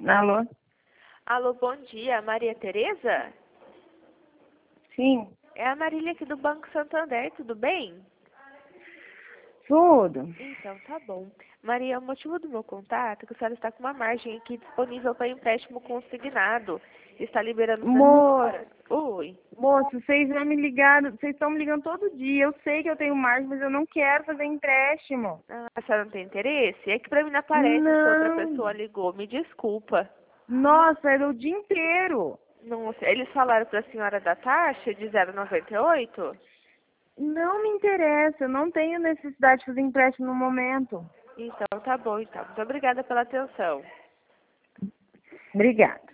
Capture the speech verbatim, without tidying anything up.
Alô? Alô, bom dia. Maria Tereza? Sim. É a Marília aqui do Banco Santander, tudo bem? Tudo. Então, tá bom. Maria, o motivo do meu contato é que a senhora está com uma margem aqui disponível para empréstimo consignado. Está liberando para a Moço, senhora. Oi. moço, vocês já me ligaram, vocês estão me ligando todo dia. Eu sei que eu tenho margem, mas eu não quero fazer empréstimo. Ah, a senhora não tem interesse? É que para mim não aparece se outra pessoa Não. ligou. Me desculpa. Nossa, era o dia inteiro. Não sei. Eles falaram para a senhora da taxa de zero vírgula noventa e oito? Não me interessa, eu não tenho necessidade de fazer empréstimo no momento. Então, tá bom, então. Muito obrigada pela atenção. Obrigada.